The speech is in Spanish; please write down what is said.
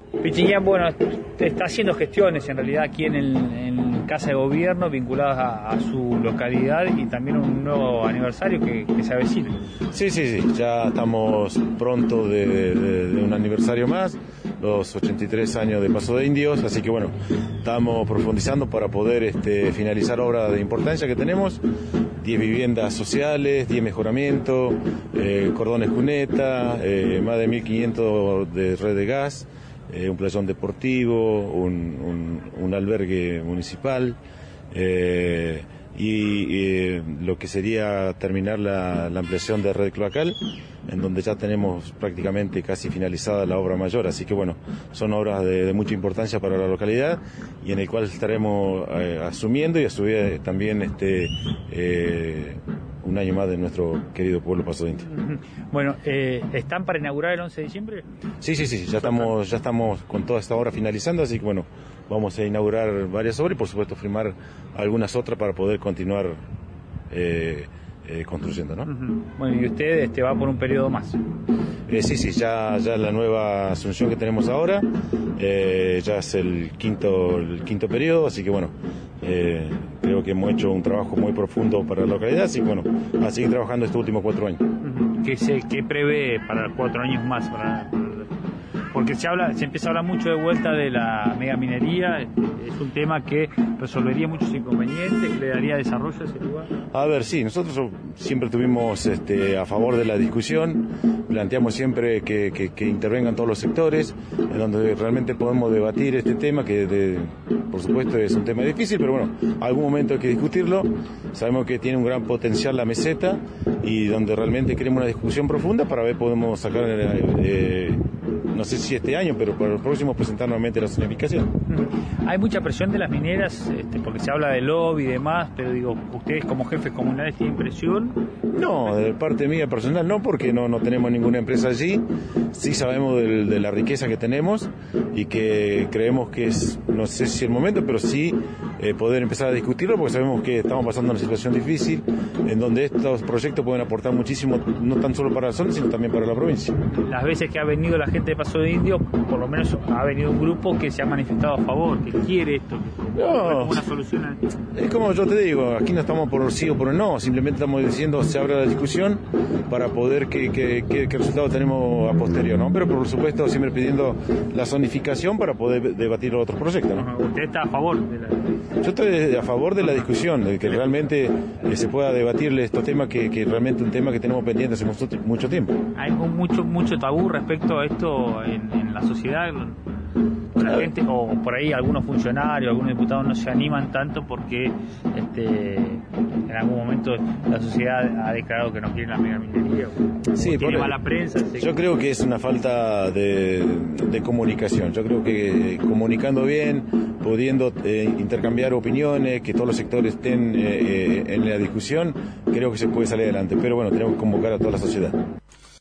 Pichiñán, bueno, está haciendo gestiones en realidad aquí en Casa de Gobierno vinculadas a su localidad y también un nuevo aniversario que se avecina. Sí, ya estamos pronto de un aniversario más, los 83 años de Paso de Indios, así que bueno, estamos profundizando para poder finalizar obras de importancia que tenemos, 10 viviendas sociales, 10 mejoramientos, cordones cuneta, más de 1.500 de red de gas, un playón deportivo, un albergue municipal, y lo que sería terminar la ampliación de red cloacal, en donde ya tenemos prácticamente casi finalizada la obra mayor, así que bueno, son obras de mucha importancia para la localidad y en el cual estaremos asumiendo y a su vez también un año más de nuestro querido pueblo Paso de Indios. Bueno, ¿están para inaugurar el 11 de diciembre? Sí, ya estamos con toda esta obra finalizando, así que bueno, vamos a inaugurar varias obras y por supuesto firmar algunas otras para poder continuar construyendo, ¿no? Bueno, y usted va por un periodo más. Sí, ya la nueva asunción que tenemos ahora, ya es el quinto periodo, así que bueno, creo que hemos hecho un trabajo muy profundo para la localidad, así que bueno, a seguir trabajando estos últimos 4 años. ¿Qué prevé para 4 años más? Porque se empieza a hablar mucho de vuelta de la megaminería, es un tema que resolvería muchos inconvenientes, que le daría desarrollo a ese lugar. A ver, sí, nosotros siempre estuvimos a favor de la discusión, planteamos siempre que intervengan todos los sectores, en donde realmente podemos debatir este tema, que por supuesto es un tema difícil, pero bueno, algún momento hay que discutirlo, sabemos que tiene un gran potencial la meseta y donde realmente queremos una discusión profunda para ver podemos sacar no sé si este año, pero para el próximo presentar nuevamente la zonificación. Hay mucha presión de las mineras, porque se habla de lobby y demás, pero digo, ¿ustedes como jefes comunales tienen presión? No, de parte mía personal no, porque no tenemos ninguna empresa allí. Sí sabemos de la riqueza que tenemos y que creemos que es, no sé si el momento, pero sí poder empezar a discutirlo, porque sabemos que estamos pasando una situación difícil, en donde estos proyectos pueden aportar muchísimo, no tan solo para la zona, sino también para la provincia. Las veces que ha venido la gente de Paso de Indios, por lo menos ha venido un grupo que se ha manifestado a favor, que quiere esto, que no, una solución. Es como yo te digo, aquí no estamos por el sí o por el no, simplemente estamos diciendo se abra la discusión para poder qué resultado tenemos a posterior, ¿no? Pero por supuesto siempre pidiendo la zonificación para poder debatir otros proyectos, ¿no? ¿Usted está a favor de la... Yo estoy a favor de la discusión, de que realmente se pueda debatirle estos temas que realmente un tema que tenemos pendiente hace mucho tiempo. Hay mucho tabú respecto a esto en la sociedad. La gente, o por ahí algunos funcionarios, algunos diputados no se animan tanto porque en algún momento la sociedad ha declarado que no quiere la megaminería, sí, tiene mala prensa. Yo creo que es una falta de comunicación. Yo creo que comunicando bien, pudiendo intercambiar opiniones, que todos los sectores estén en la discusión, creo que se puede salir adelante. Pero bueno, tenemos que convocar a toda la sociedad.